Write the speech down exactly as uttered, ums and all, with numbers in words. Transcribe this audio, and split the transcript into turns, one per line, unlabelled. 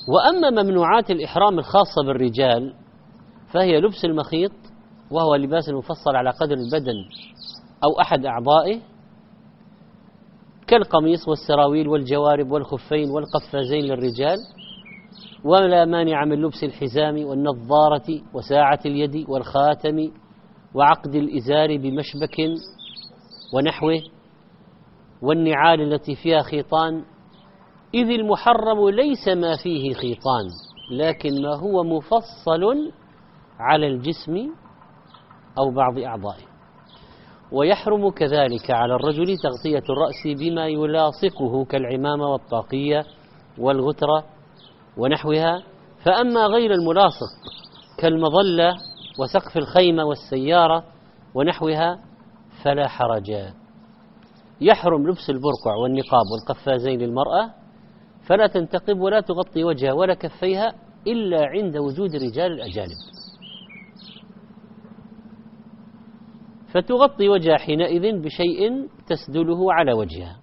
وأما ممنوعات الإحرام الخاصة بالرجال فهي لبس المخيط، وهو لباس مفصل على قدر البدن أو أحد أعضائه، كالقميص والسراويل والجوارب والخفين والقفازين للرجال، ولا مانع من لبس الحزام والنظارة وساعة اليد والخاتم وعقد الإزار بمشبك ونحوه، والنعال التي فيها خيطان، إذ المحرم ليس ما فيه خيطان لكن ما هو مفصل على الجسم أو بعض أعضائه. ويحرم كذلك على الرجل تغطية الرأس بما يلاصقه كالعمامة والطاقية والغترة ونحوها، فأما غير الملاصق كالمظلة وسقف الخيمة والسيارة ونحوها فلا حرج. يحرم لبس البرقع والنقاب والقفازين للمرأة، فلا تنتقب ولا تغطي وجهها ولا كفيها إلا عند وجود الرجال الأجانب، فتغطي وجهها حينئذ بشيء تسدله على وجهها.